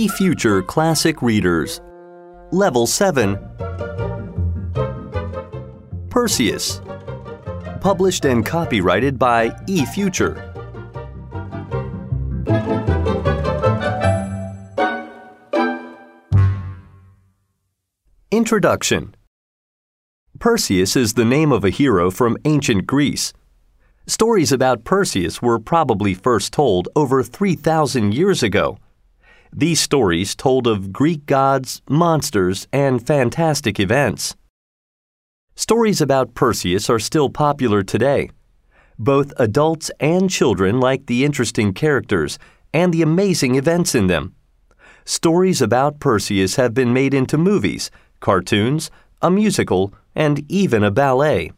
eFuture Classic Readers. Level 7. Perseus. Published and copyrighted by eFuture. Introduction. Perseus is the name of a hero from ancient Greece. Stories about Perseus were probably first told over 3,000 years ago. These stories told of Greek gods, monsters, and fantastic events. Stories about Perseus are still popular today. Both adults and children like the interesting characters and the amazing events in them. Stories about Perseus have been made into movies, cartoons, a musical, and even a ballet.